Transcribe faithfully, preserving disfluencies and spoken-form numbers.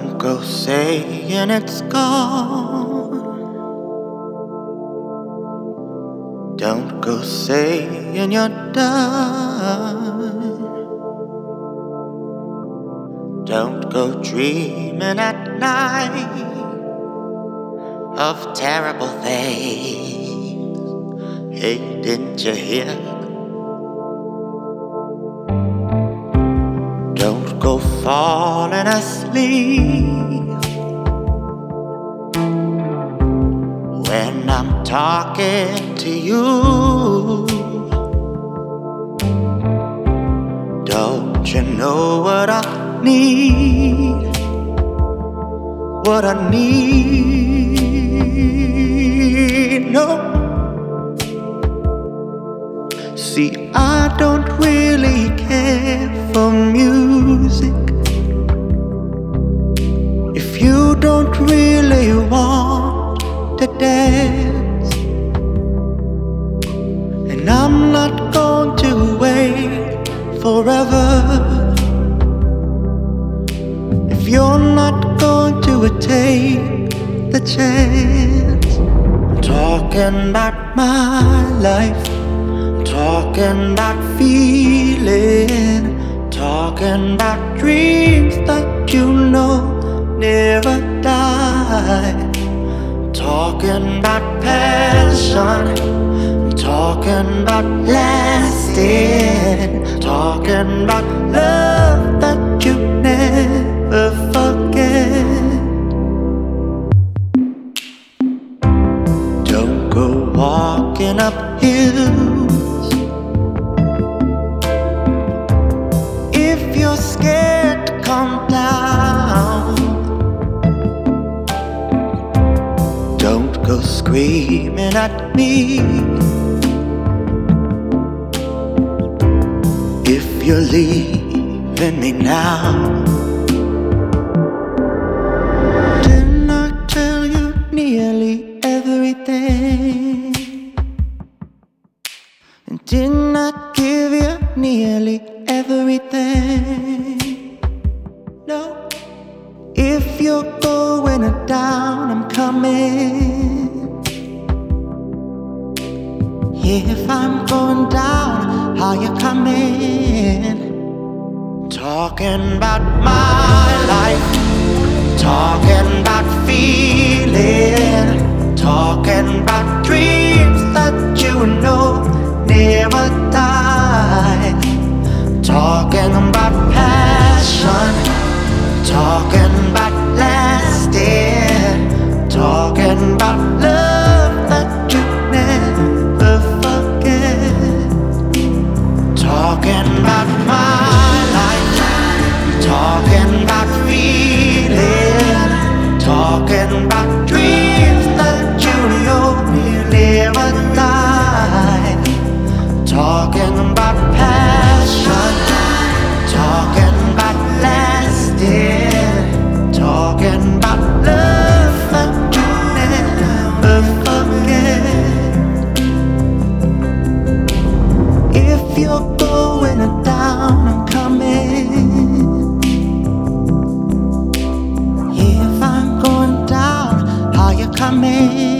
Don't go saying it's gone. Don't go saying you're done. Don't go dreaming at night of terrible things. Hey, didn't you hear? Don't go falling asleep when I'm talking to you. Don't you know what I need? What I need? No. See, I don't really care for music if you don't really want to dance. And I'm not going to wait forever if you're not going to take the chance. I'm talking about my life, talking about feeling, talking about dreams that you know never die. Talking about passion, talking about lasting, talking about love that you never forget. Don't go walking up hills if you're scared to come down. Don't go screaming at me if you're leaving me now. Didn't I tell you nearly everything? And didn't I give you nearly everything? No. If you're going down, I'm coming. If I'm going down, how you coming? Talking about my life, talking about feeling, talking about dreams that you know never die. Talking about passion, talking about lasting, talking about love that you never forget. Talking about my life, talking about feeling, talking about dreams that you know will never die. Talking about passion, talking about lasting, talking about love that you never forget. If you're going down, I'm coming. If I'm going down, are you coming?